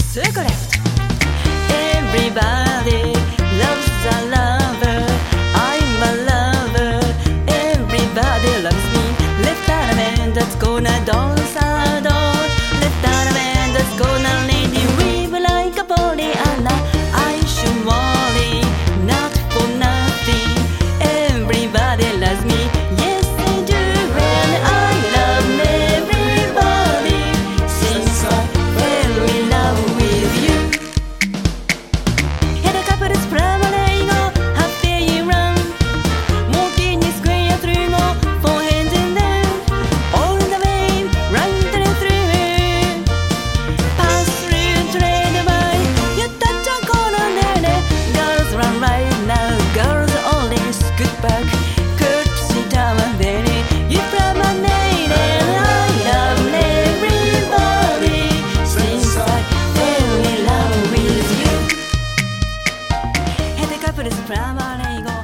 Cigarette. Everybody loves a lover. I'm a lover. Everybody loves me. Left out a man that's gonna dance adore. Left out a man that's gonna lead you weave like a Pollyanna. I should worry, not for nothing. Everybody loves me. Yes, they do. And I love everybody since I fell in love with you. Had a couple of primary go, happy you run. Walking is square through go, four hands in there. All the way, right through. Pass through, trade by. You touch a corner there. Girls run right now, girls only scoot back. Courtesy time and Benny, you promenade. And I love everybody since I fell in love with you. Had a couple of primary go.